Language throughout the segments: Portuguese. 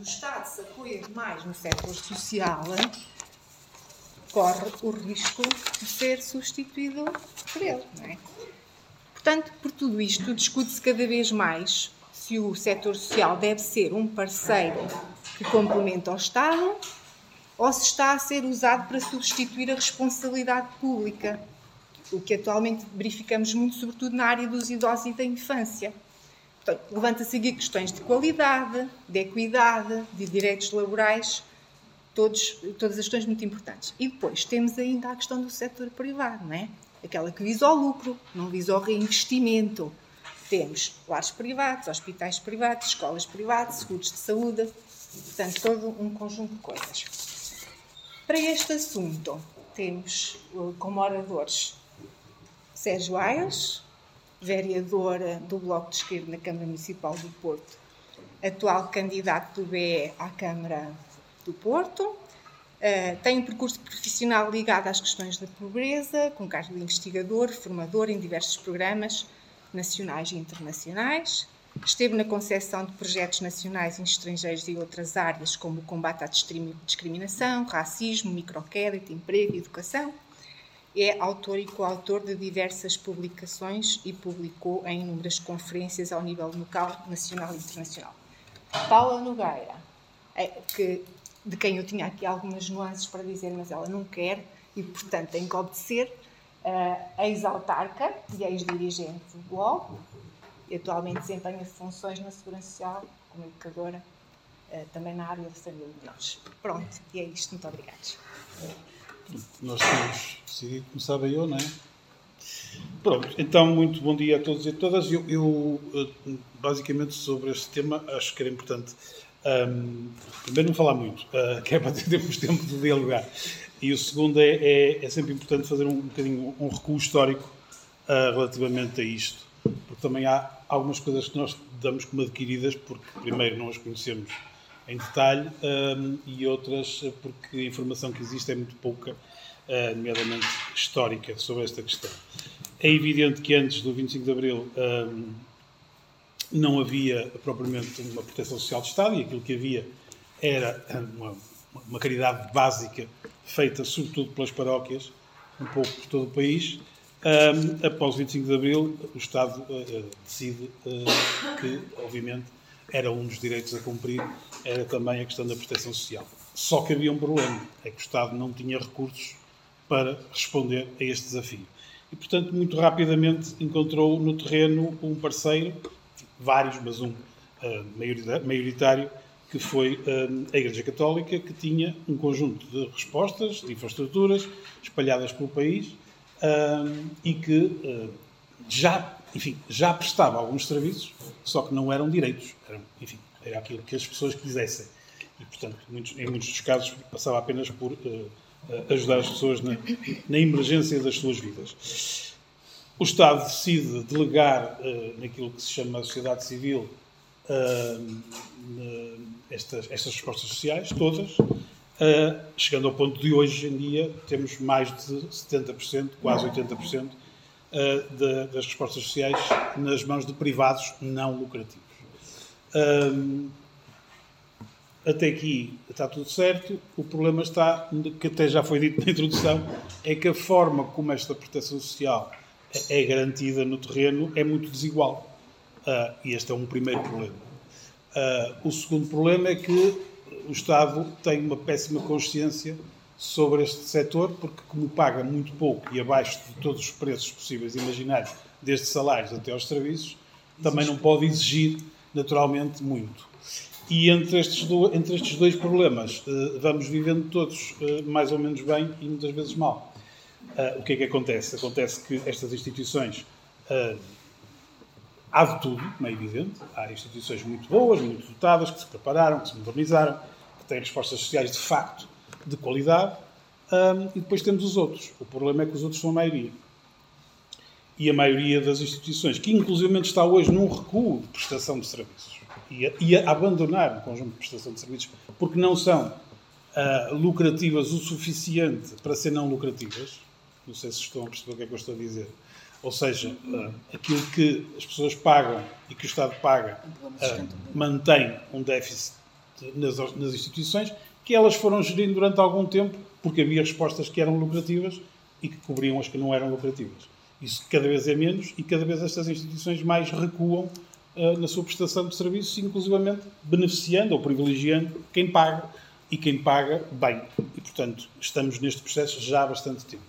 Estado se apoia demais no setor social, corre o risco de ser substituído por ele, não é? Portanto, por tudo isto, discute-se cada vez mais se o setor social deve ser um parceiro que complementa o Estado ou se está a ser usado para substituir a responsabilidade pública, o que atualmente verificamos muito, sobretudo na área dos idosos e da infância. Portanto, levanta-se aqui questões de qualidade, de equidade, de direitos laborais, todas as questões muito importantes. E depois temos ainda a questão do setor privado, não é? Aquela que visa o lucro, não visa o reinvestimento. Temos lares privados, hospitais privados, escolas privadas, seguros de saúde, portanto, todo um conjunto de coisas. Para este assunto, temos como oradores Sérgio Aias, vereador do Bloco de Esquerda na Câmara Municipal do Porto, atual candidato do BE à Câmara do Porto. Tem um percurso profissional ligado às questões da pobreza, com cargo de investigador, formador em diversos programas nacionais e internacionais. Esteve na concepção de projetos nacionais e estrangeiros e outras áreas, como o combate à discriminação, racismo, microcrédito, emprego e educação. É autor e coautor de diversas publicações e publicou em inúmeras conferências ao nível local, nacional e internacional. Paula Nogueira, de quem eu tinha aqui algumas nuances para dizer, mas ela não quer e, portanto, tem que obedecer, ex-autarca e ex-dirigente do Bloco, e atualmente desempenha funções na Segurança Social, como educadora, também na área de família de nós. Pronto, e é isto. Muito obrigados. Nós temos decidido começar bem eu, não é? Pronto, então, muito bom dia a todos e a todas. Eu basicamente, sobre este tema, acho que era importante primeiro não falar muito, que é para termos tempo de dialogar. E o segundo é sempre importante fazer um bocadinho um recuo histórico relativamente a isto, porque também há algumas coisas que nós damos como adquiridas, porque primeiro não as conhecemos em detalhe e outras porque a informação que existe é muito pouca, nomeadamente histórica, sobre esta questão. É evidente que antes do 25 de Abril não havia propriamente uma proteção social de Estado e aquilo que havia era uma caridade básica feita sobretudo pelas paróquias, um pouco por todo o país. Após o 25 de Abril, o Estado decide que, obviamente, era um dos direitos a cumprir, era também a questão da proteção social. Só que havia um problema, é que o Estado não tinha recursos para responder a este desafio. E, portanto, muito rapidamente encontrou no terreno um parceiro, vários, mas um maioritário, que foi a Igreja Católica, que tinha um conjunto de respostas, de infraestruturas, espalhadas pelo país, e que já prestava alguns serviços, só que não eram direitos, era aquilo que as pessoas quisessem. E, portanto, em muitos dos casos, passava apenas por ajudar as pessoas na emergência das suas vidas. O Estado decide delegar naquilo que se chama a sociedade civil estas respostas sociais, todas, chegando ao ponto de hoje em dia temos mais de 70%, quase 80% das respostas sociais nas mãos de privados não lucrativos. Até aqui está tudo certo. O problema está, que até já foi dito na introdução, é que a forma como esta proteção social é garantida no terreno é muito desigual. E este é um primeiro problema. O segundo problema é que o Estado tem uma péssima consciência sobre este setor, porque como paga muito pouco e abaixo de todos os preços possíveis e imaginários, desde salários até aos serviços, também não pode exigir naturalmente muito. E entre estes dois problemas vamos vivendo todos mais ou menos bem e muitas vezes mal. O que é que acontece? Acontece que estas instituições, há de tudo, não é evidente, há instituições muito boas, muito dotadas, que se prepararam, que se modernizaram, que têm respostas sociais de facto de qualidade, e depois temos os outros. O problema é que os outros são a maioria. E a maioria das instituições, que inclusivamente está hoje num recuo de prestação de serviços, e a abandonar um conjunto de prestação de serviços, porque não são lucrativas o suficiente para ser não lucrativas. Não sei se estão a perceber o que é que eu estou a dizer. Ou seja, aquilo que as pessoas pagam e que o Estado paga mantém um déficit nas instituições, que elas foram gerindo durante algum tempo, porque havia respostas que eram lucrativas e que cobriam as que não eram lucrativas. Isso cada vez é menos e cada vez estas instituições mais recuam na sua prestação de serviços, inclusivamente beneficiando ou privilegiando quem paga, e quem paga bem. E, portanto, estamos neste processo já há bastante tempo.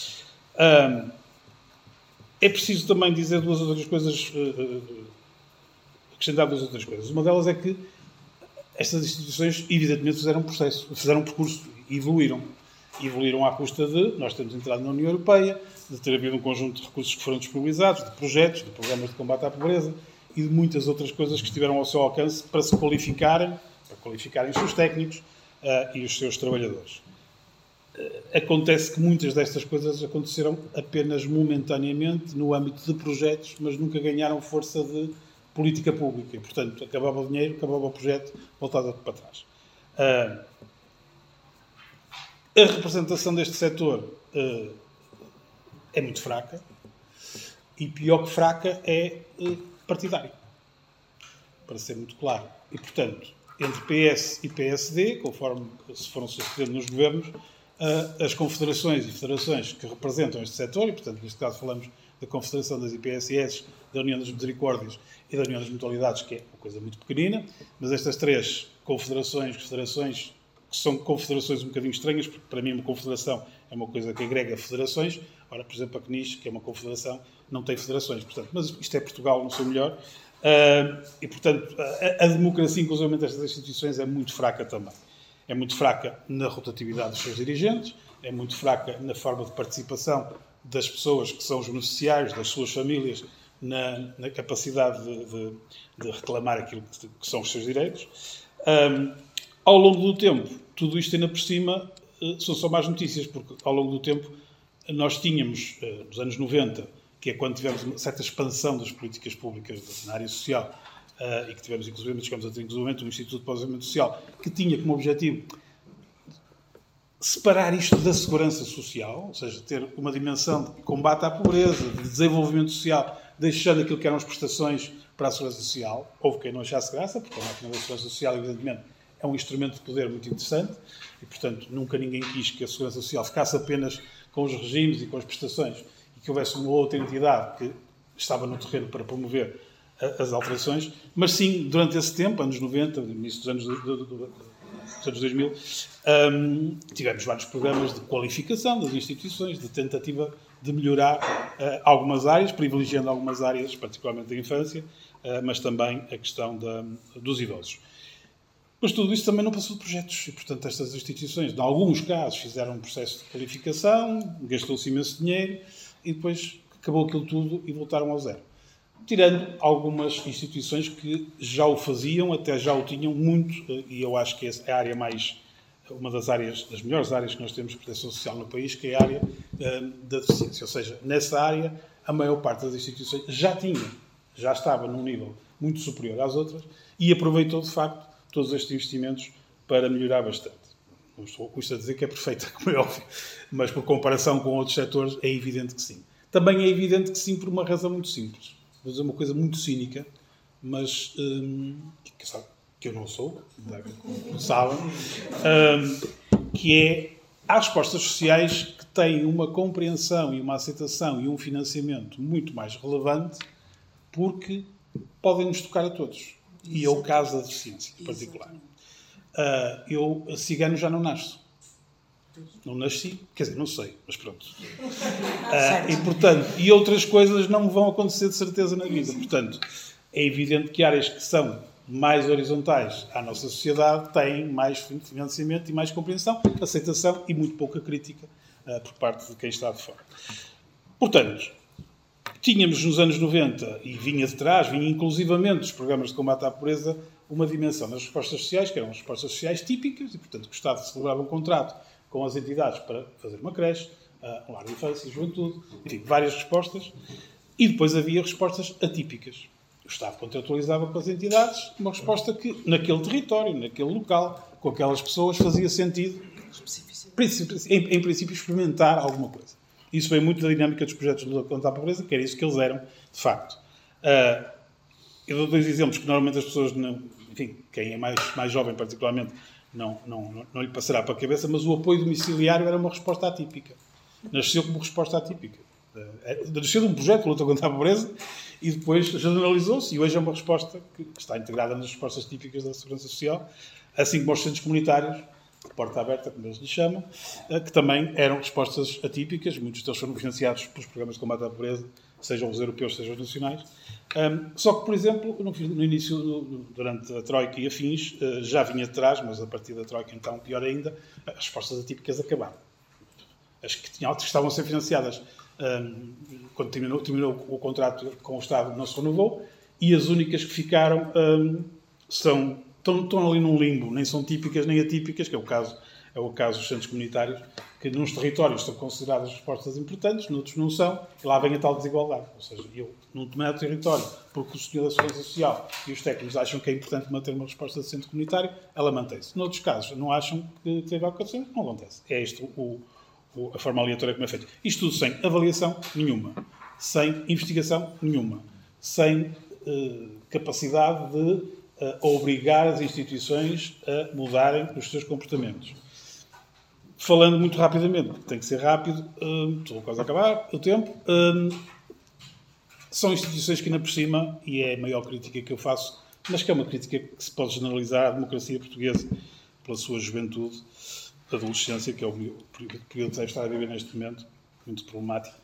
É preciso também dizer duas outras coisas, acrescentar duas outras coisas. Uma delas é que estas instituições, evidentemente, fizeram um percurso e evoluíram. Evoluíram à custa de nós termos entrado na União Europeia, de ter havido um conjunto de recursos que foram disponibilizados, de projetos, de programas de combate à pobreza e de muitas outras coisas que estiveram ao seu alcance para se qualificarem, para qualificarem os seus técnicos e os seus trabalhadores. Acontece que muitas destas coisas aconteceram apenas momentaneamente no âmbito de projetos, mas nunca ganharam força de política pública. E, portanto, acabava o dinheiro, acabava o projeto, voltava para trás. A representação deste setor é muito fraca e, pior que fraca, é partidária, para ser muito claro. E, portanto, entre PS e PSD, conforme se foram sucedendo nos governos, as confederações e federações que representam este setor, e, portanto, neste caso falamos da Confederação das IPSS, da União das Misericórdias e da União das Mutualidades, que é uma coisa muito pequenina, mas estas três confederações, federações, que são confederações um bocadinho estranhas, porque para mim uma confederação é uma coisa que agrega federações. Ora, por exemplo, a CNIS, que é uma confederação, não tem federações. Portanto, mas isto é Portugal no seu melhor. E, portanto, a democracia, inclusive destas instituições, é muito fraca também. É muito fraca na rotatividade dos seus dirigentes, é muito fraca na forma de participação das pessoas que são os beneficiários, das suas famílias, na capacidade de reclamar aquilo que são os seus direitos. Ao longo do tempo, tudo isto ainda por cima são só más notícias, porque ao longo do tempo nós tínhamos, nos anos 90, que é quando tivemos uma certa expansão das políticas públicas na área social, e que tivemos, inclusive, chegamos a ter, inclusive, um Instituto de Desenvolvimento Social, que tinha como objetivo separar isto da segurança social, ou seja, ter uma dimensão de combate à pobreza, de desenvolvimento social, deixando aquilo que eram as prestações para a segurança social. Houve quem não achasse graça, porque a máquina da segurança social, evidentemente, é um instrumento de poder muito interessante e, portanto, nunca ninguém quis que a segurança social ficasse apenas com os regimes e com as prestações e que houvesse uma outra entidade que estava no terreno para promover as alterações. Mas sim, durante esse tempo, anos 90, início dos anos 2000, tivemos vários programas de qualificação das instituições, de tentativa de melhorar algumas áreas, privilegiando algumas áreas, particularmente da infância, mas também a questão dos idosos. Mas tudo isso também não passou de projetos e, portanto, estas instituições, em alguns casos, fizeram um processo de qualificação, gastou-se imenso dinheiro e depois acabou aquilo tudo e voltaram ao zero. Tirando algumas instituições que já o faziam, até já o tinham muito, e eu acho que é a área uma das melhores áreas que nós temos de proteção social no país, que é a área da deficiência. Ou seja, nessa área, a maior parte das instituições já estava num nível muito superior às outras e aproveitou, de facto, todos estes investimentos para melhorar bastante. Não estou a dizer que é perfeita, como é óbvio, mas por comparação com outros setores é evidente que sim. Também é evidente que sim por uma razão muito simples. Vou dizer uma coisa muito cínica, mas que eu não sou, como sabem, que é as respostas sociais que têm uma compreensão e uma aceitação e um financiamento muito mais relevante porque podem nos tocar a todos. E é o caso da deficiência, em particular. Eu, cigano, já não nasço. Não nasci, quer dizer, não sei, mas pronto. E, portanto, e outras coisas não me vão acontecer de certeza na vida. Portanto, é evidente que áreas que são mais horizontais à nossa sociedade têm mais financiamento e mais compreensão, aceitação e muito pouca crítica por parte de quem está de fora. Portanto, tínhamos nos anos 90, e vinha inclusivamente dos programas de combate à pobreza, uma dimensão das respostas sociais, que eram as respostas sociais típicas, e, portanto, o Estado celebrava um contrato com as entidades para fazer uma creche, um lar de infância e juventude, enfim, várias respostas, e depois havia respostas atípicas. O Estado contratualizava com as entidades uma resposta que, naquele território, naquele local, com aquelas pessoas, fazia sentido, em princípio, experimentar alguma coisa. Isso veio muito da dinâmica dos projetos de luta contra a pobreza, que era isso que eles eram, de facto. Eu dou 2 exemplos que normalmente as pessoas, enfim, quem é mais jovem particularmente, não lhe passará para a cabeça, mas o apoio domiciliário era uma resposta atípica. Nasceu como resposta atípica. Nasceu de um projeto de luta contra a pobreza e depois generalizou-se, e hoje é uma resposta que está integrada nas respostas típicas da Segurança Social, assim como os centros comunitários, porta aberta, como eles lhe chamam, que também eram respostas atípicas. Muitos deles foram financiados pelos programas de combate à pobreza, sejam os europeus, sejam os nacionais. Só que, por exemplo, no início, durante a Troika e afins, já vinha atrás, mas a partir da Troika, então, pior ainda, as respostas atípicas acabaram. As que estavam a ser financiadas quando terminou o contrato com o Estado, não se renovou, e as únicas que ficaram estão ali num limbo, nem são típicas nem atípicas, que é o caso dos centros comunitários, que nos territórios são consideradas respostas importantes, noutros não são, e lá vem a tal desigualdade. Ou seja, num determinado território, porque o senhor da Segurança Social e os técnicos acham que é importante manter uma resposta de centro comunitário, ela mantém-se. Noutros casos, não acham que deve acontecer, não acontece. É isto a forma aleatória como é feita. Isto tudo sem avaliação nenhuma, sem investigação nenhuma, sem capacidade de obrigar as instituições a mudarem os seus comportamentos. Falando muito rapidamente, porque tem que ser rápido, estou quase a acabar o tempo, são instituições que ainda por cima, e é a maior crítica que eu faço, mas que é uma crítica que se pode generalizar à democracia portuguesa pela sua juventude, adolescência, que é o período que deve estar a viver neste momento, muito problemático,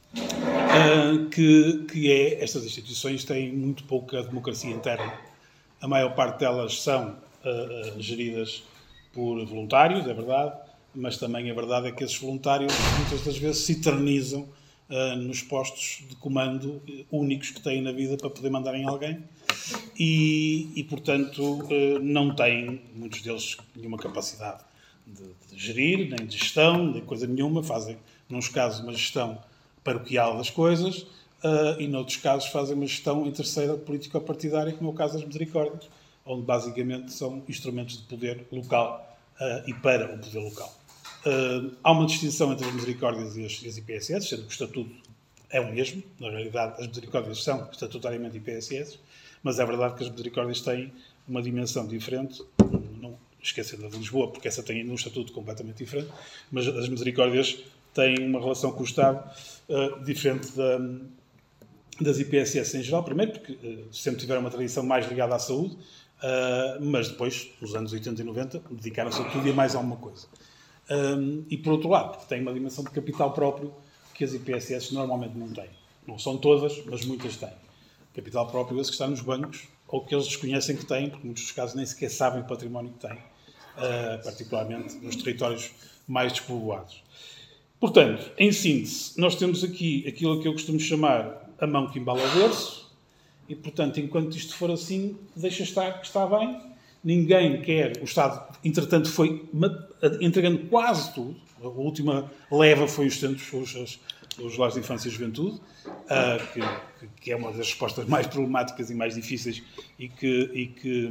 que é, estas instituições têm muito pouca democracia interna. A maior parte delas são geridas por voluntários, é verdade, mas também a verdade é que esses voluntários muitas das vezes se eternizam nos postos de comando únicos que têm na vida para poder mandar em alguém e portanto, não têm, muitos deles, nenhuma capacidade de gerir, nem de gestão, nem coisa nenhuma. Fazem, nos casos, uma gestão paroquial das coisas e, noutros casos, fazem uma gestão em terceira político-partidária, como é o caso das misericórdias, onde, basicamente, são instrumentos de poder local e para o poder local. Há uma distinção entre as misericórdias e as IPSS, sendo que o estatuto é o mesmo. Na realidade, as misericórdias são estatutariamente IPSS, mas é verdade que as misericórdias têm uma dimensão diferente, não esquecendo a de Lisboa, porque essa tem um estatuto completamente diferente, mas as misericórdias têm uma relação com o Estado diferente das IPSS em geral. Primeiro, porque sempre tiveram uma tradição mais ligada à saúde, mas depois, nos anos 80 e 90, dedicaram-se a tudo e a mais alguma coisa. E, por outro lado, porque têm uma dimensão de capital próprio que as IPSS normalmente não têm. Não são todas, mas muitas têm. Capital próprio esse que está nos bancos, ou que eles desconhecem que têm, porque, em muitos dos casos, nem sequer sabem o património que têm, particularmente nos territórios mais despovoados. Portanto, em síntese, nós temos aqui aquilo que eu costumo chamar a mão que embala o berço, e, portanto, enquanto isto for assim, deixa estar que está bem. Ninguém quer. O Estado, entretanto, foi entregando quase tudo. A última leva foi os lares de infância e juventude, que é uma das respostas mais problemáticas e mais difíceis e que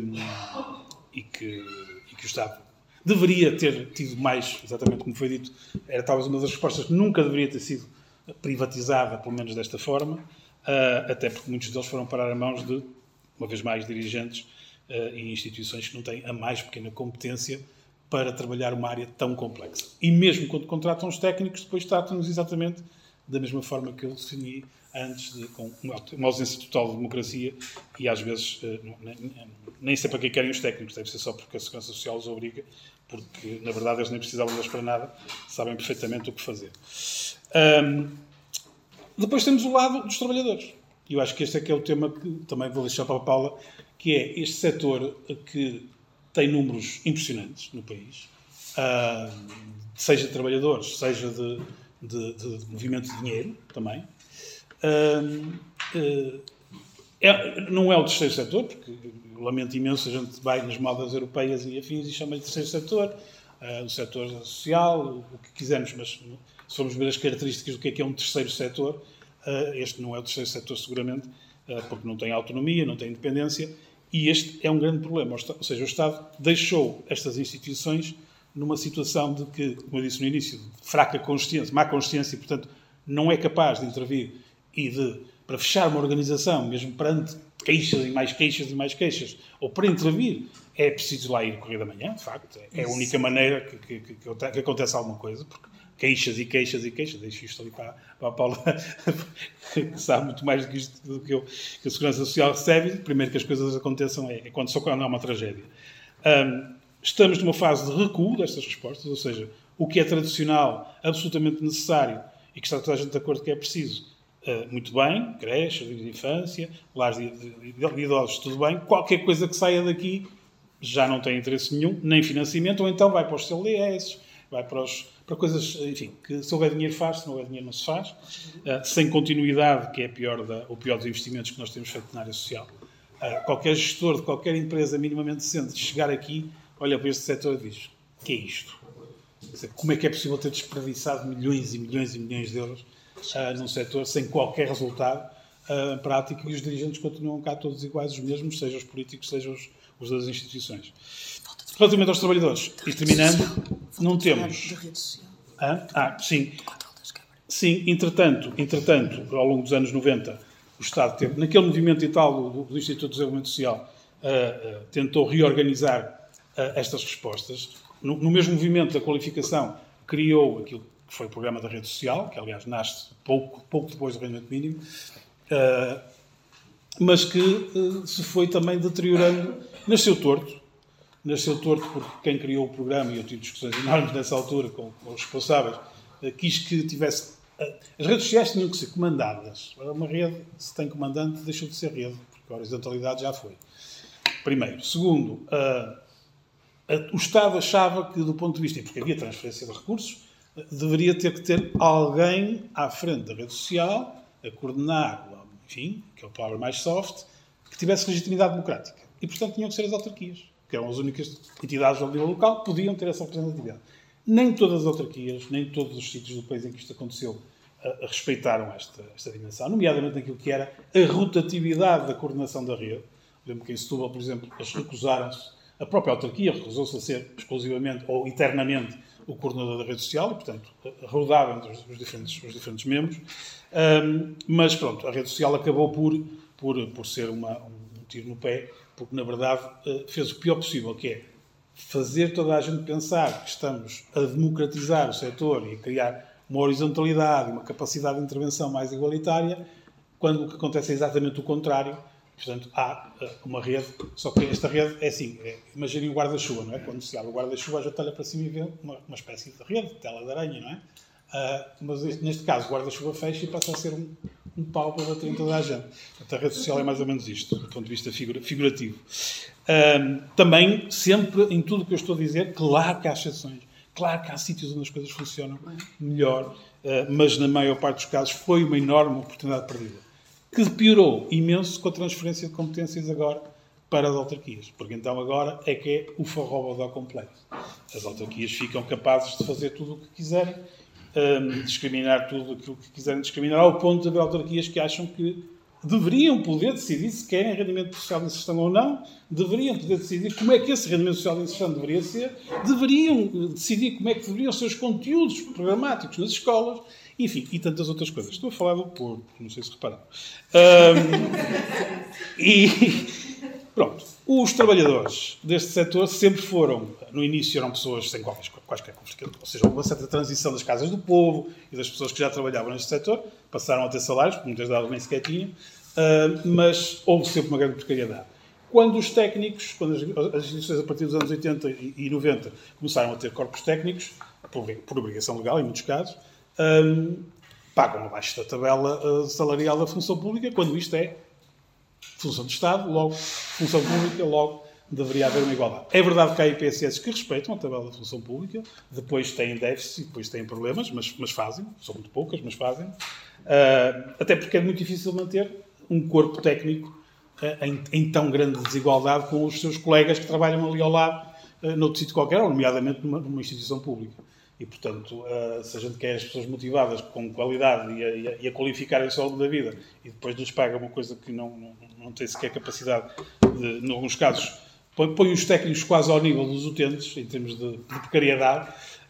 o Estado deveria ter tido mais, exatamente como foi dito, era talvez uma das respostas que nunca deveria ter sido privatizada, pelo menos desta forma, até porque muitos deles foram parar a mãos de, uma vez mais, dirigentes e instituições que não têm a mais pequena competência para trabalhar uma área tão complexa. E mesmo quando contratam os técnicos, depois tratam-nos exatamente da mesma forma que eu defini antes, com uma ausência total de democracia e, às vezes, nem sei para que querem os técnicos, deve ser só porque a Segurança Social os obriga, porque, na verdade, eles nem precisavam deles para nada, sabem perfeitamente o que fazer. Depois temos o lado dos trabalhadores. E eu acho que este é que é o tema que também vou deixar para a Paula, que é este setor que tem números impressionantes no país, seja de trabalhadores, seja de movimento de dinheiro também. Não é o terceiro setor, porque eu lamento imenso, a gente vai nas modas europeias e afins e chama de terceiro setor, o setor social, o que quisermos, mas se formos ver as características do que é um terceiro setor, este não é o terceiro setor seguramente, porque não tem autonomia, não tem independência, e este é um grande problema. Ou seja, o Estado deixou estas instituições numa situação de que, como eu disse no início, de fraca consciência, má consciência, e, portanto, não é capaz de intervir e para fechar uma organização, mesmo perante queixas e mais queixas e mais queixas, ou para intervir, é preciso lá ir correr da manhã, de facto. É a única maneira que acontece alguma coisa, porque queixas e queixas e queixas, deixo isto ali para a Paula, que sabe muito mais do que isto do que eu, que a Segurança Social recebe. Primeiro que as coisas aconteçam é quando há uma tragédia. Estamos numa fase de recuo destas respostas, ou seja, o que é tradicional, absolutamente necessário e que está toda a gente de acordo que é preciso, muito bem, creche, jardins de infância, lares de idosos, tudo bem. Qualquer coisa que saia daqui já não tem interesse nenhum, nem financiamento, ou então vai para os CLDS, vai para coisas, enfim, que se houver dinheiro faz, se não houver dinheiro não se faz, sem continuidade, que é o pior dos investimentos que nós temos feito na área social. Qualquer gestor de qualquer empresa minimamente decente chegar aqui, olha para este setor e diz, o que é isto? Quer dizer, como é que é possível ter desperdiçado milhões e milhões e milhões de euros num setor sem qualquer resultado prático, e os dirigentes continuam cá todos iguais, os mesmos, sejam os políticos, sejam os das instituições. Relativamente aos trabalhadores, e terminando, não temos... Sim. Sim, entretanto, ao longo dos anos 90, o Estado teve, naquele movimento e tal do Instituto de Desenvolvimento Social, tentou reorganizar estas respostas. No mesmo movimento da qualificação, criou aquilo que foi o programa da rede social, que aliás nasce pouco depois do rendimento mínimo, mas que se foi também deteriorando. Nasceu torto porque quem criou o programa, e eu tive discussões enormes nessa altura com os responsáveis, quis que tivesse... As redes sociais tinham que ser comandadas. Uma rede, se tem comandante, deixou de ser rede, porque a horizontalidade já foi. Primeiro. Segundo, o Estado achava que, do ponto de vista, porque havia transferência de recursos, deveria ter que ter alguém à frente da rede social, a coordenar, enfim, que é a palavra mais soft, que tivesse legitimidade democrática. E, portanto, tinham que ser as autarquias, que eram as únicas entidades ao nível local que podiam ter essa representatividade. Nem todas as autarquias, nem todos os sítios do país em que isto aconteceu respeitaram esta dimensão, nomeadamente naquilo que era a rotatividade da coordenação da rede. Lembro que em Setúbal, por exemplo, eles recusaram-se, a própria autarquia recusou-se a ser exclusivamente ou eternamente o coordenador da rede social e, portanto, rodava entre os diferentes membros. Mas, pronto, a rede social acabou por ser um tiro no pé, porque, na verdade, fez o pior possível, que é fazer toda a gente pensar que estamos a democratizar o setor e a criar uma horizontalidade, uma capacidade de intervenção mais igualitária, quando o que acontece é exatamente o contrário. Portanto, há uma rede, só que esta rede é assim, imaginem o guarda-chuva, não é? Quando se abre o guarda-chuva, a gente olha para cima e vê uma espécie de rede, de tela de aranha, não é? Mas neste caso, o guarda-chuva fecha e passa a ser um pau para bater em toda a gente. Portanto, a rede social é mais ou menos isto, do ponto de vista figurativo. Também, sempre, em tudo o que eu estou a dizer, claro que há exceções. Claro que há sítios onde as coisas funcionam melhor, mas na maior parte dos casos foi uma enorme oportunidade perdida, que piorou imenso com a transferência de competências agora para as autarquias. Porque então agora é que é o forró completo. As autarquias ficam capazes de fazer tudo o que quiserem, discriminar tudo aquilo que quiserem discriminar, ao ponto de haver autarquias que acham que deveriam poder decidir se querem rendimento social de inserção ou não, deveriam poder decidir como é que esse rendimento social de inserção deveria ser, deveriam decidir como é que deveriam ser os conteúdos programáticos nas escolas, enfim, e tantas outras coisas. Estou a falar do Porto, não sei se repararam. E pronto, os trabalhadores deste setor sempre foram, no início eram pessoas sem quaisquer conflitos, ou seja, houve uma certa transição das casas do povo e das pessoas que já trabalhavam neste setor, passaram a ter salários, porque muitas delas nem sequer tinham, mas houve sempre uma grande precariedade. Quando os técnicos, quando as instituições a partir dos anos 80 e 90 começaram a ter corpos técnicos, por obrigação legal em muitos casos, pagam abaixo da tabela salarial da função pública, quando isto é função de Estado, logo função pública, logo deveria haver uma igualdade. É verdade que há IPSS que respeitam a tabela da função pública, depois têm déficit, depois têm problemas, mas fazem, são muito poucas, mas fazem. Até porque é muito difícil manter um corpo técnico em tão grande desigualdade com os seus colegas que trabalham ali ao lado, noutro sítio qualquer, ou nomeadamente numa instituição pública. E, portanto, se a gente quer as pessoas motivadas com qualidade e a qualificarem-se ao longo da vida e depois nos paga uma coisa que não tem sequer capacidade de, em alguns casos, põe os técnicos quase ao nível dos utentes, em termos de precariedade,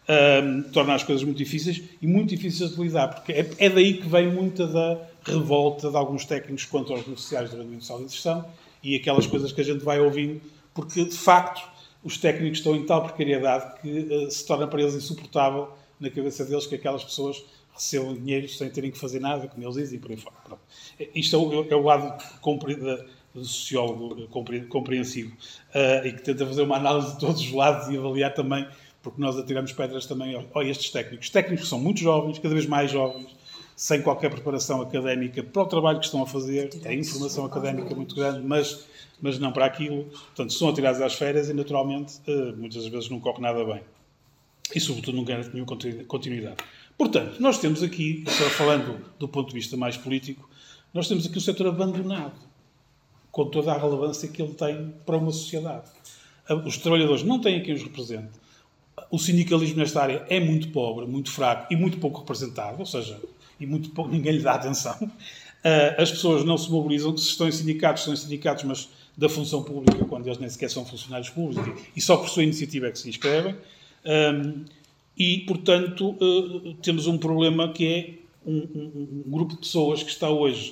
torna as coisas muito difíceis e muito difíceis de lidar, porque é daí que vem muita da revolta de alguns técnicos contra os beneficiários do rendimento social de inserção e aquelas coisas que a gente vai ouvindo, porque, de facto, os técnicos estão em tal precariedade que se torna para eles insuportável na cabeça deles que aquelas pessoas recebam dinheiro sem terem que fazer nada, como eles dizem, e por aí fora. Pronto. Isto é o lado do sociólogo compreensivo e que tenta fazer uma análise de todos os lados e avaliar também, porque nós atiramos pedras também a estes técnicos. Técnicos que são muito jovens, cada vez mais jovens, sem qualquer preparação académica para o trabalho que estão a fazer, é informação académica muito grande, mas não para aquilo. Portanto, são atirados às férias e, naturalmente, muitas vezes não corre nada bem. E, sobretudo, não ganha nenhuma continuidade. Portanto, nós temos aqui, falando do ponto de vista mais político, nós temos aqui um setor abandonado, com toda a relevância que ele tem para uma sociedade. Os trabalhadores não têm quem os represente. O sindicalismo nesta área é muito pobre, muito fraco e muito pouco representado, ou seja, ninguém lhe dá atenção. As pessoas não se mobilizam, se estão em sindicatos, mas da função pública, quando eles nem sequer são funcionários públicos, e só por sua iniciativa é que se inscrevem. E, portanto, temos um problema que é um grupo de pessoas que está hoje,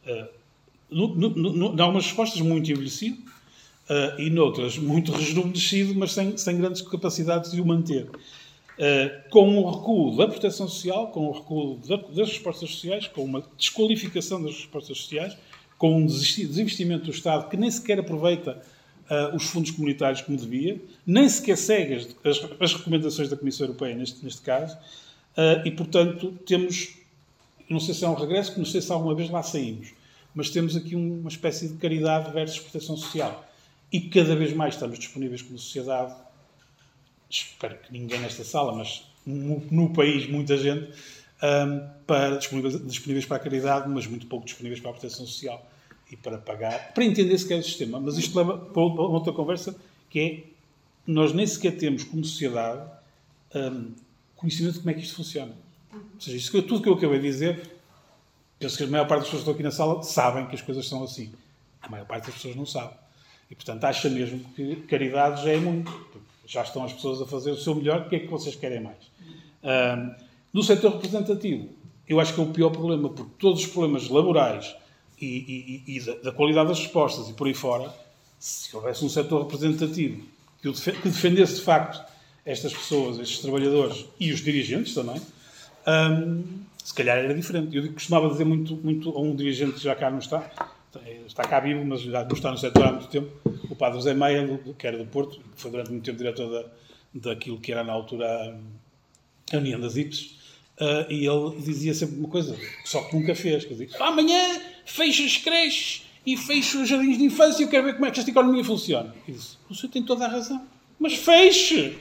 em algumas respostas, muito envelhecido e noutras muito rejuvenescido, mas sem grandes capacidades de o manter. Com um recuo da proteção social, com um recuo das respostas sociais, com uma desqualificação das respostas sociais, com um desinvestimento do Estado que nem sequer aproveita os fundos comunitários como devia, nem sequer segue as recomendações da Comissão Europeia neste caso, e, portanto, temos, não sei se é um regresso, não sei se alguma vez lá saímos, mas temos aqui uma espécie de caridade versus proteção social. E cada vez mais estamos disponíveis como sociedade, espero que ninguém nesta sala, mas no país muita gente, disponíveis para a caridade, mas muito pouco disponíveis para a proteção social e para pagar, para entender sequer o sistema. Mas isto leva para outra conversa, que é, nós nem sequer temos como sociedade conhecimento de como é que isto funciona. Ou seja, tudo que eu acabei de dizer, penso que a maior parte das pessoas que estão aqui na sala sabem que as coisas são assim. A maior parte das pessoas não sabe. E, portanto, acha mesmo que caridade já é muito. Já estão as pessoas a fazer o seu melhor, o que é que vocês querem mais? No setor representativo, eu acho que é o pior problema, porque todos os problemas laborais e da qualidade das respostas e por aí fora, se houvesse um setor representativo que defendesse, de facto, estas pessoas, estes trabalhadores e os dirigentes também, se calhar era diferente. Eu costumava dizer muito a um dirigente que já cá não está cá vivo, mas já não está no setor há muito tempo, o padre José Meia, que era do Porto, que foi durante muito tempo diretor daquilo que era na altura a União das IPES, e ele dizia sempre uma coisa, só que nunca fez, quer dizer, amanhã fecha as creches e fecha os jardins de infância e eu quero ver como é que esta economia funciona. E disse, o senhor tem toda a razão, mas feche!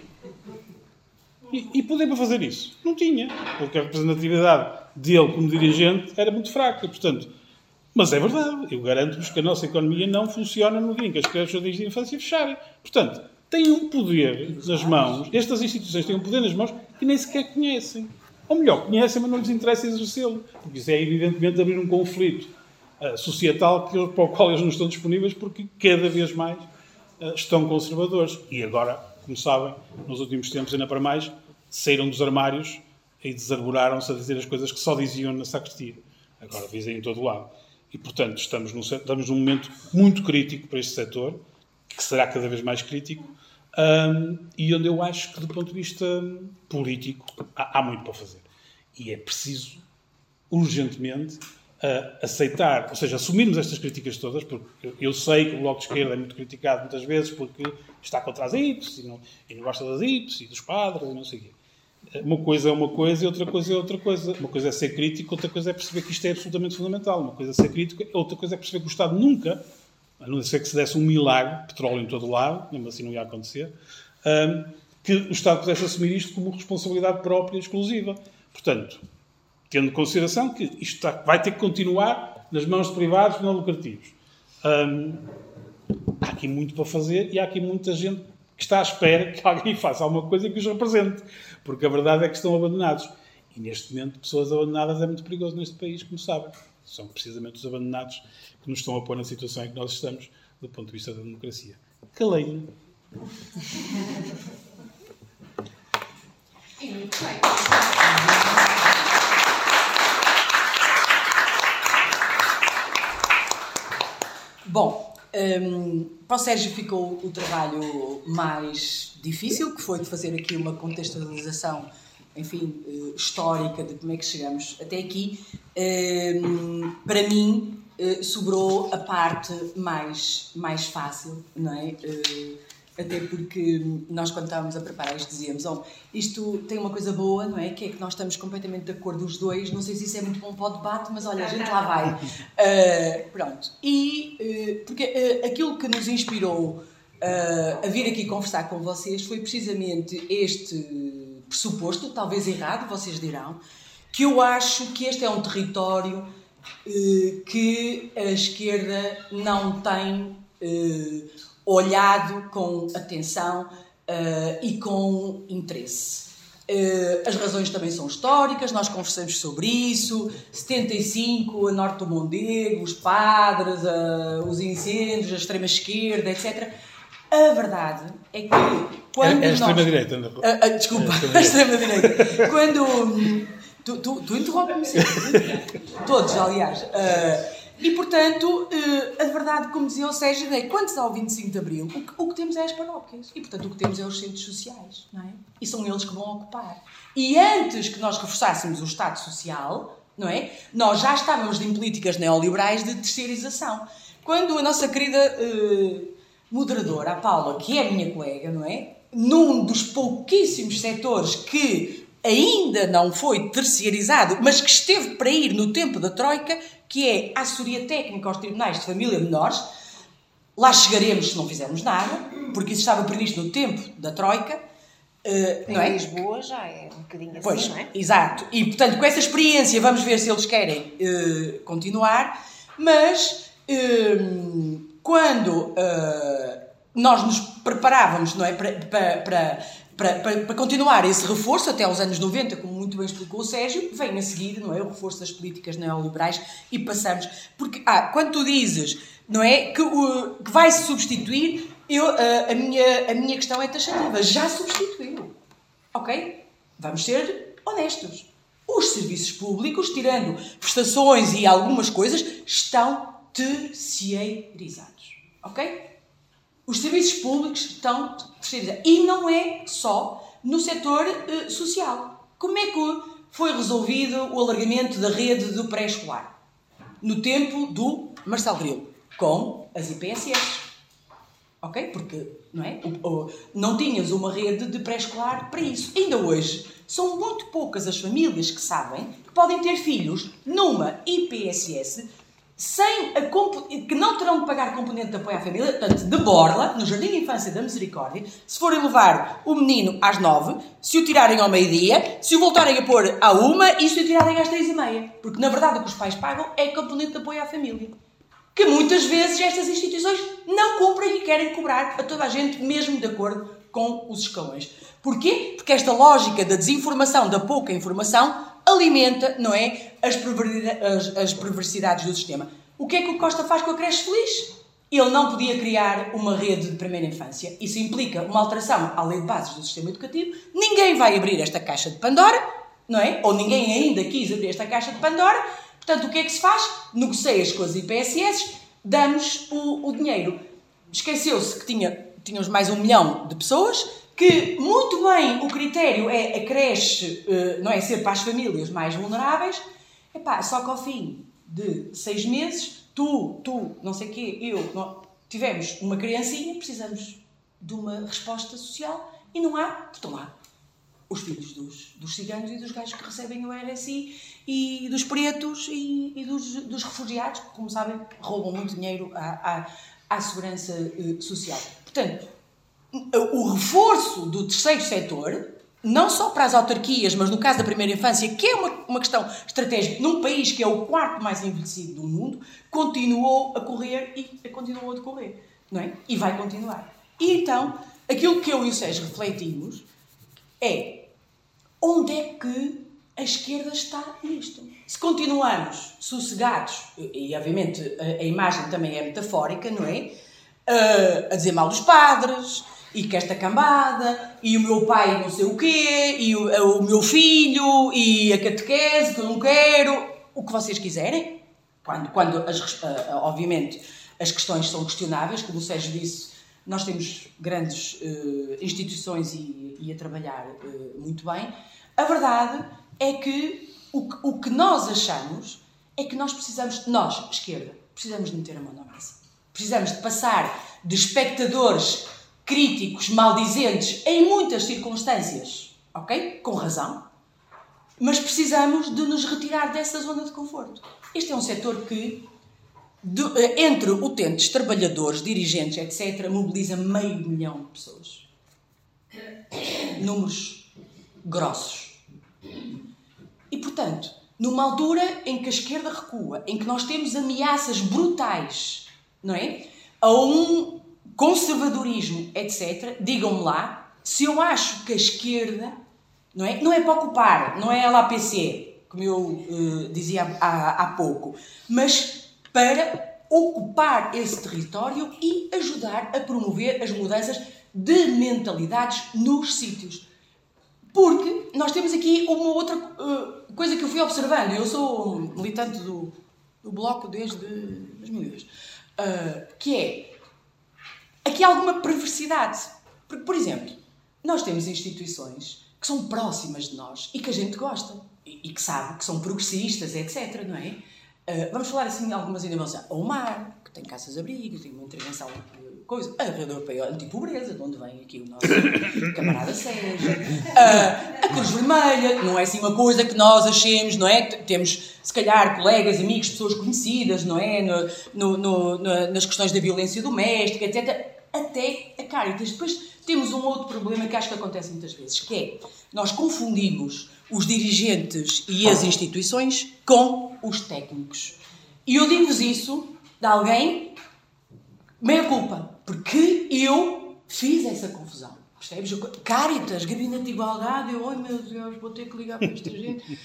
E poder para fazer isso? Não tinha, porque a representatividade dele como dirigente era muito fraca, portanto. Mas é verdade, eu garanto-vos que a nossa economia não funciona no dia em que as creches de infância fecharem. Portanto, têm um poder nas mãos, estas instituições têm um poder nas mãos que nem sequer conhecem. Ou melhor, conhecem, mas não lhes interessa exercê-lo. Porque isso é evidentemente abrir um conflito societal para o qual eles não estão disponíveis porque cada vez mais estão conservadores. E agora, como sabem, nos últimos tempos, ainda para mais, saíram dos armários e desarburaram-se a dizer as coisas que só diziam na sacristia. Agora dizem em todo lado. E, portanto, estamos num momento muito crítico para este setor, que será cada vez mais crítico, e onde eu acho que, do ponto de vista político, há muito para fazer. E é preciso, urgentemente, aceitar, ou seja, assumirmos estas críticas todas, porque eu sei que o Bloco de Esquerda é muito criticado muitas vezes porque está contra as IPES e não gosta das IPES e dos padres e não sei o quê. Uma coisa é uma coisa e outra coisa é outra coisa. Uma coisa é ser crítico, outra coisa é perceber que isto é absolutamente fundamental. Uma coisa é ser crítico, outra coisa é perceber que o Estado nunca, a não ser que se desse um milagre, petróleo em todo o lado, mesmo assim não ia acontecer, que o Estado pudesse assumir isto como responsabilidade própria exclusiva. Portanto, tendo em consideração que isto vai ter que continuar nas mãos de privados não lucrativos. Há aqui muito para fazer e há aqui muita gente que está à espera que alguém faça alguma coisa que os represente. Porque a verdade é que estão abandonados. E neste momento, pessoas abandonadas é muito perigoso neste país, como sabem. São precisamente os abandonados que nos estão a pôr na situação em que nós estamos, do ponto de vista da democracia. Calei-me. Sim, muito bem. Bom, para o Sérgio ficou o trabalho mais difícil, que foi de fazer aqui uma contextualização, enfim, histórica de como é que chegamos até aqui. Para mim, sobrou a parte mais fácil, não é? Até porque nós, quando estávamos a preparar isto, dizíamos: isto tem uma coisa boa, não é? Que é que nós estamos completamente de acordo os dois. Não sei se isso é muito bom para o debate, mas olha, a gente lá vai. Pronto. E porque aquilo que nos inspirou a vir aqui conversar com vocês foi precisamente este pressuposto, talvez errado, vocês dirão, que eu acho que este é um território que a esquerda não tem olhado com atenção e com interesse. As razões também são históricas, nós conversamos sobre isso. 75, a Norte do Mondego, os padres, os incêndios, a extrema-esquerda, etc. A verdade é que quando a extrema-direita, desculpa, a extrema-direita. Quando... Tu interrompe-me sempre. Todos, aliás. E, portanto, a verdade, como dizia o Sérgio, é que quando se dá o 25 de Abril, o que temos é as paróquias. E, portanto, o que temos é os centros sociais, não é? E são eles que vão ocupar. E antes que nós reforçássemos o Estado Social, não é? Nós já estávamos em políticas neoliberais de terceirização. Quando a nossa querida moderadora, a Paula, que é a minha colega, não é? Num dos pouquíssimos setores que ainda não foi terceirizado, mas que esteve para ir no tempo da Troika, que é a assessoria técnica aos tribunais de família menores. Lá chegaremos se não fizermos nada, porque isso estava previsto no tempo da Troika. Não é? Em Lisboa já é um bocadinho assim, pois, não é? Exato. E, portanto, com essa experiência, vamos ver se eles querem continuar. Mas, quando nós nos preparávamos, não é, para continuar esse reforço até aos anos 90, como muito bem explicou o Sérgio, vem a seguir, não é, o reforço das políticas neoliberais e passamos... Porque, quando tu dizes, não é, que vai-se substituir, a minha questão é taxativa. Já substituiu. Ok? Vamos ser honestos. Os serviços públicos, tirando prestações e algumas coisas, estão terceirizados. Ok? Os serviços públicos estão terceirizados. E não é só no setor social. Como é que foi resolvido o alargamento da rede do pré-escolar? No tempo do Marcelo Grilo, com as IPSS. Ok? Porque não é? Não tinhas uma rede de pré-escolar para isso. Ainda hoje, são muito poucas as famílias que sabem que podem ter filhos numa IPSS que não terão de pagar componente de apoio à família, portanto, de borla, no Jardim de Infância da Misericórdia, se forem levar o menino às 9, se o tirarem ao meio-dia, se o voltarem a pôr à 1 e se o tirarem às 3h30. Porque, na verdade, o que os pais pagam é componente de apoio à família. Que muitas vezes estas instituições não cumprem e querem cobrar a toda a gente, mesmo de acordo com os escalões. Porquê? Porque esta lógica da desinformação, da pouca informação, alimenta, não é, as perversidades do sistema. O que é que o Costa faz com a creche feliz? Ele não podia criar uma rede de primeira infância. Isso implica uma alteração à lei de bases do sistema educativo. Ninguém vai abrir esta caixa de Pandora, não é? Ou ninguém ainda quis abrir esta caixa de Pandora. Portanto, o que é que se faz? Negocia-se com as IPSS, damos o dinheiro. Esqueceu-se que tínhamos mais 1 milhão de pessoas, que muito bem o critério é a creche, não é, ser para as famílias mais vulneráveis. Só que ao fim de 6 meses, tu, não sei o quê, tivemos uma criancinha, precisamos de uma resposta social e não há, estão lá os filhos dos ciganos e dos gajos que recebem o RSI e dos pretos e dos refugiados, que, como sabem, roubam muito dinheiro à segurança social. Portanto, o reforço do terceiro setor, não só para as autarquias, mas no caso da primeira infância, que é uma questão estratégica, num país que é o 4º mais envelhecido do mundo, continuou a correr e continuou a decorrer, não é? E vai continuar. E então, aquilo que eu e o Sérgio refletimos é onde é que a esquerda está nisto. Se continuamos sossegados, e obviamente a imagem também é metafórica, não é? A dizer mal dos padres, e que esta cambada, e o meu pai não sei o quê, e o meu filho, e a catequese que eu não quero, o que vocês quiserem. Quando obviamente, as questões são questionáveis, como o Sérgio disse, nós temos grandes instituições e a trabalhar muito bem. A verdade é que o que nós achamos é que nós precisamos, nós, esquerda, precisamos de meter a mão na massa. Precisamos de passar de espectadores críticos, maldizentes, em muitas circunstâncias, ok? Com razão. Mas precisamos de nos retirar dessa zona de conforto. Este é um setor que, entre utentes, trabalhadores, dirigentes, etc., mobiliza 500 mil de pessoas. Números grossos. E, portanto, numa altura em que a esquerda recua, em que nós temos ameaças brutais, não é? A um conservadorismo, etc., digam-me lá se eu acho que a esquerda, não é para ocupar, não é ela a PC, como eu dizia há pouco, mas para ocupar esse território e ajudar a promover as mudanças de mentalidades nos sítios. Porque nós temos aqui uma outra coisa que eu fui observando. Eu sou militante do Bloco desde 2002. Que é, aqui há alguma perversidade. Porque, por exemplo, nós temos instituições que são próximas de nós e que a gente gosta. E que sabe que são progressistas, etc. Não é? Vamos falar assim de algumas inovações. A UMAR, que tem caças-abrigo, tem uma intervenção... coisa, a Rede Europeia Antipobreza, de onde vem aqui o nosso camarada Sérgio, a Cruz Vermelha, não é assim uma coisa que nós achemos, não é? Temos, se calhar, colegas, amigos, pessoas conhecidas, não é? Nas questões da violência doméstica, etc. Até a Caritas. Depois temos um outro problema que acho que acontece muitas vezes, que é, nós confundimos os dirigentes e as instituições com os técnicos. E eu digo-vos isso de alguém... meia culpa, porque eu fiz essa confusão, percebes? Caritas, Gabinete de Igualdade, ai meu Deus, vou ter que ligar para esta gente.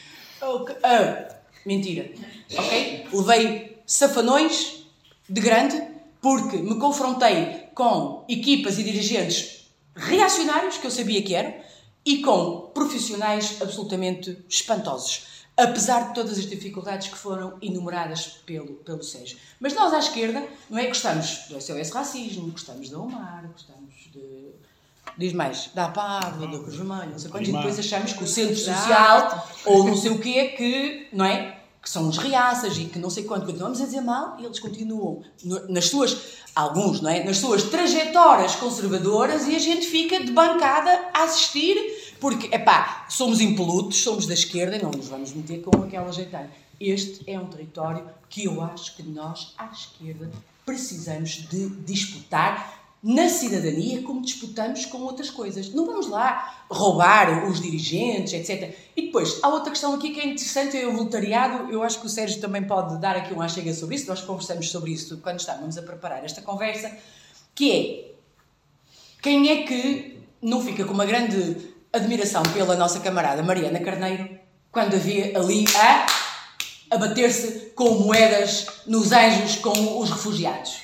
Mentira, ok? Levei safanões de grande porque me confrontei com equipas e dirigentes reacionários, que eu sabia que eram, e com profissionais absolutamente espantosos. Apesar de todas as dificuldades que foram enumeradas pelo Sérgio. Mas nós, à esquerda, não é? Gostamos do SOS Racismo, gostamos da UMAR, gostamos de... diz mais, da APAV, da Cruz Vermelha, não sei quantos, e depois achamos que o Centro Social, ou não sei o quê, que, não é? Que são os reaças e que não sei quanto, continuamos a dizer mal, e eles continuam nas suas, alguns, não é? Nas suas trajetórias conservadoras, e a gente fica de bancada a assistir. Porque, somos impolutos, somos da esquerda e não nos vamos meter com aquela ajeitada. Este é um território que eu acho que nós, à esquerda, precisamos de disputar na cidadania como disputamos com outras coisas. Não vamos lá roubar os dirigentes, etc. E depois, há outra questão aqui que é interessante, é o voluntariado. Eu acho que o Sérgio também pode dar aqui uma chega sobre isso. Nós conversamos sobre isso quando estávamos a preparar esta conversa, que é, quem é que não fica com uma grande... admiração pela nossa camarada Mariana Carneiro, quando havia ali a bater-se com moedas nos anjos com os refugiados.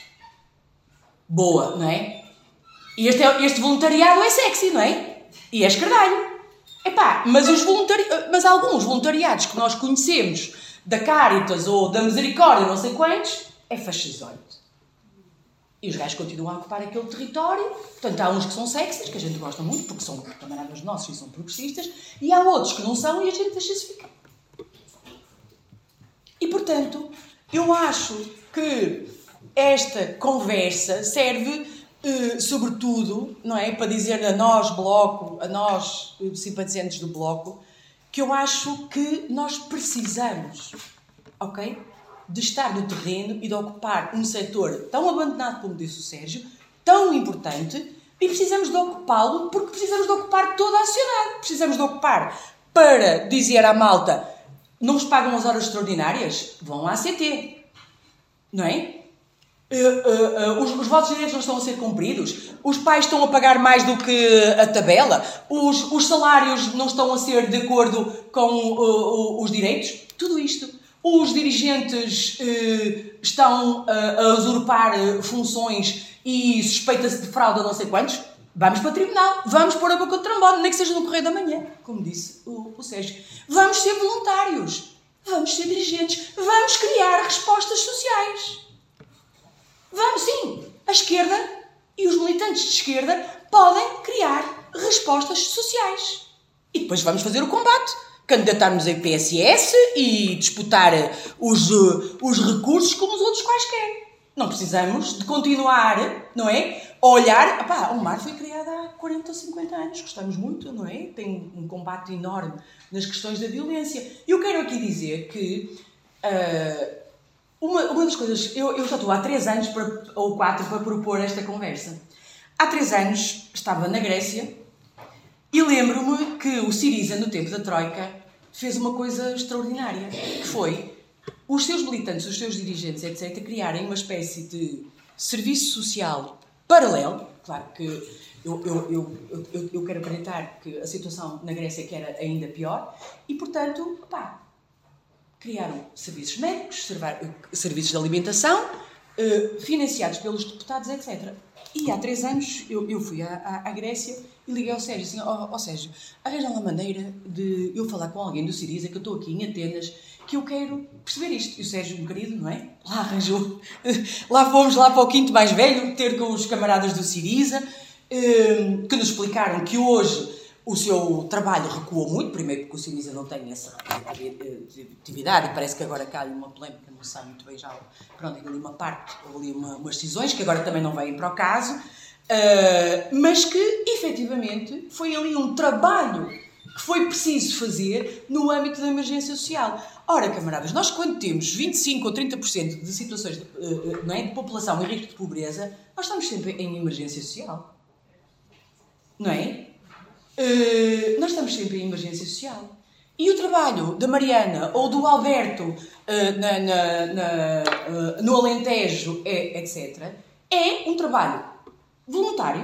Boa, não é? E este voluntariado é sexy, não é? E é escardalho. Mas alguns voluntariados que nós conhecemos da Caritas ou da Misericórdia, não sei quantos, é fascisóide. E os gajos continuam a ocupar aquele território. Portanto, há uns que são sexys, que a gente gosta muito, porque são camaradas nossos e são progressistas, e há outros que não são e a gente deixa-se ficar. E, portanto, eu acho que esta conversa serve, sobretudo, não é, para dizer a nós, Bloco, a nós, simpatizantes do Bloco, que eu acho que nós precisamos, ok? De estar no terreno e de ocupar um setor tão abandonado, como disse o Sérgio, tão importante, e precisamos de ocupá-lo porque precisamos de ocupar toda a sociedade. Precisamos de ocupar para dizer à malta, não vos pagam as horas extraordinárias? Vão à ACT. Não é? Os vossos direitos não estão a ser cumpridos? Os pais estão a pagar mais do que a tabela? Os salários não estão a ser de acordo com os direitos? Tudo isto. Os dirigentes estão a usurpar funções e suspeita-se de fraude a não sei quantos? Vamos para o tribunal, vamos pôr a boca de trombone, nem que seja no Correio da Manhã, como disse o Sérgio. Vamos ser voluntários, vamos ser dirigentes, vamos criar respostas sociais. Vamos, sim, a esquerda e os militantes de esquerda podem criar respostas sociais. E depois vamos fazer o combate, candidatarmos a PSS e disputar os recursos como os outros quaisquer. Não precisamos de continuar, não é? A olhar, o MAR foi criado há 40 ou 50 anos, gostamos muito, não é? Tem um combate enorme nas questões da violência. E eu quero aqui dizer que uma das coisas, eu já estou há 3 anos ou 4 para propor esta conversa. Há 3 anos estava na Grécia e lembro-me que o Syriza, no tempo da Troika, fez uma coisa extraordinária, que foi os seus militantes, os seus dirigentes, etc., criarem uma espécie de serviço social paralelo. Claro que eu quero acreditar que a situação na Grécia que era ainda pior e, portanto, criaram serviços médicos, serviços de alimentação, financiados pelos deputados, etc. E há 3 anos eu fui à Grécia e liguei ao Sérgio assim, Sérgio, arranja uma maneira de eu falar com alguém do Syriza, que eu estou aqui em Atenas, que eu quero perceber isto. E o Sérgio, um querido, não é? Lá arranjou. Lá fomos lá para o quinto mais velho, ter com os camaradas do Syriza, que nos explicaram que hoje o seu trabalho recuou muito, primeiro porque o Syriza não tem essa atividade, e parece que agora cai uma polémica, não se sabe muito bem já. Pronto, ali uma parte, ali umas decisões que agora também não vêm para o caso, mas que, efetivamente, foi ali um trabalho que foi preciso fazer no âmbito da emergência social. Ora, camaradas, nós quando temos 25% ou 30% de situações de população em risco de pobreza, nós estamos sempre em emergência social. Não é? Nós estamos sempre em emergência social. E o trabalho da Mariana ou do Alberto no Alentejo, etc., é um trabalho voluntário,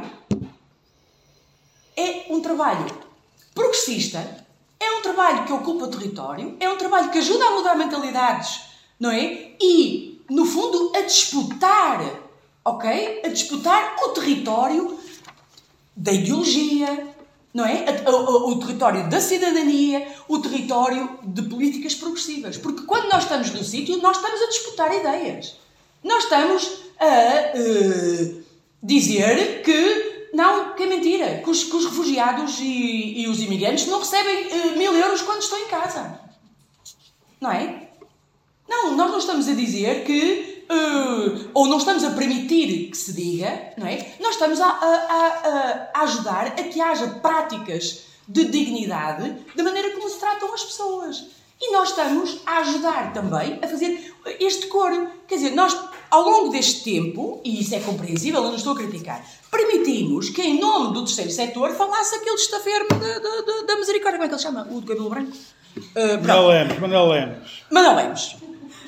é um trabalho progressista, é um trabalho que ocupa o território, é um trabalho que ajuda a mudar mentalidades, não é? E, no fundo, a disputar, ok? A disputar o território da ideologia, não é? O território da cidadania, o território de políticas progressivas. Porque quando nós estamos no sítio, nós estamos a disputar ideias. Nós estamos a dizer que não, que é mentira, que os refugiados e os imigrantes não recebem 1.000 euros quando estão em casa. Não é? Não, nós não estamos a dizer que ou não estamos a permitir que se diga, não é? Nós estamos a ajudar a que haja práticas de dignidade da maneira como se tratam as pessoas. E nós estamos a ajudar também a fazer este coro. Quer dizer, nós, ao longo deste tempo, e isso é compreensível, eu não estou a criticar, permitimos que, em nome do terceiro setor, falasse aquele estafermo da misericórdia. Como é que ele chama? O de cabelo branco? Manuel Lemos.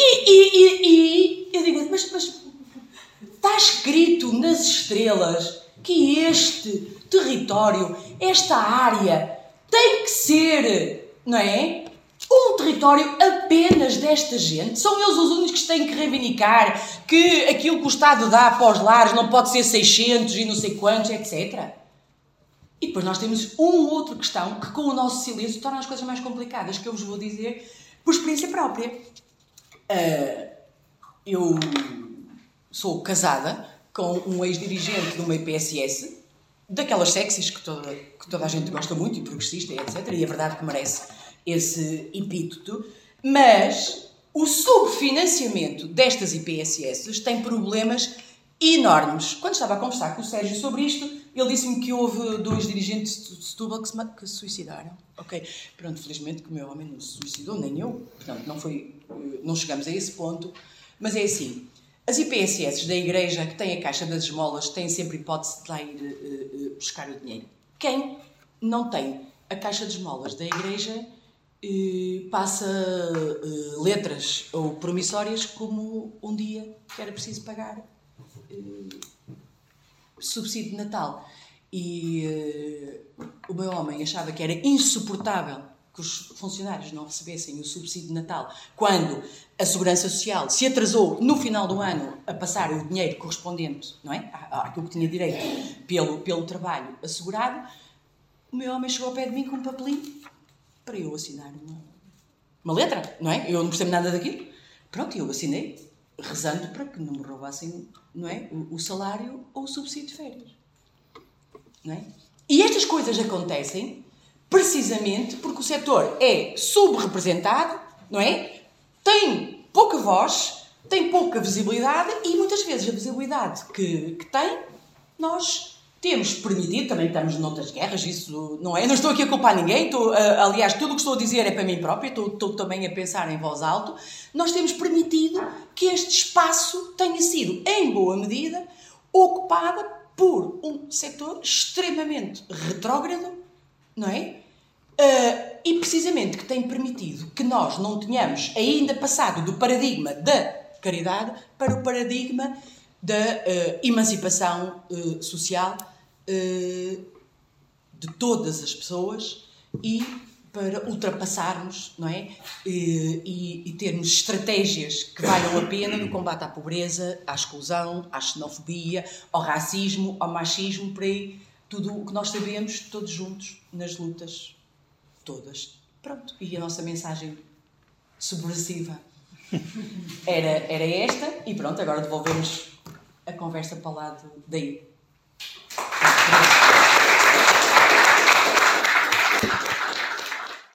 E eu digo, mas está escrito nas estrelas que este território, esta área, tem que ser, não é? Um território apenas desta gente. São eles os únicos que têm que reivindicar que aquilo que o Estado dá para os lares não pode ser 600 e não sei quantos, etc. E depois nós temos outra questão que, com o nosso silêncio, torna as coisas mais complicadas, que eu vos vou dizer por experiência própria. Eu sou casada com um ex-dirigente de uma IPSS, daquelas sexys que toda a gente gosta muito, e progressista, etc. E é verdade que merece esse epíteto, mas o subfinanciamento destas IPSS tem problemas enormes. Quando estava a conversar com o Sérgio sobre isto, ele disse-me que houve 2 dirigentes de Setúbal que se suicidaram. Ok, pronto, felizmente que o meu homem não se suicidou, nem eu, portanto não chegamos a esse ponto, mas é assim, as IPSS da igreja que têm a caixa das esmolas têm sempre hipótese de lá ir buscar o dinheiro. Quem não tem a caixa de esmolas da igreja passa letras ou promissórias como um dia que era preciso pagar subsídio de Natal. E o meu homem achava que era insuportável que os funcionários não recebessem o subsídio de Natal quando a Segurança Social se atrasou no final do ano a passar o dinheiro correspondente, não é? Àquilo que tinha direito pelo trabalho assegurado, o meu homem chegou ao pé de mim com um papelinho para eu assinar uma letra, não é? Eu não percebo nada daquilo. Pronto, eu assinei, rezando para que não me roubassem, não é? O salário ou o subsídio de férias. Não é? E estas coisas acontecem precisamente porque o setor é subrepresentado, não é? Tem pouca voz, tem pouca visibilidade e muitas vezes a visibilidade que tem, nós temos permitido, também estamos noutras guerras, isso não é? Não estou aqui a culpar ninguém, aliás, tudo o que estou a dizer é para mim própria, estou também a pensar em voz alta. Nós temos permitido que este espaço tenha sido, em boa medida, ocupado por um setor extremamente retrógrado, não é? E precisamente que tem permitido que nós não tenhamos ainda passado do paradigma da caridade para o paradigma da emancipação social de todas as pessoas e para ultrapassarmos, não é? E termos estratégias que valham a pena no combate à pobreza, à exclusão, à xenofobia, ao racismo, ao machismo, por aí, tudo o que nós sabemos, todos juntos, nas lutas todas. Pronto, e a nossa mensagem subversiva era esta, e pronto, agora devolvemos a conversa para o lado daí.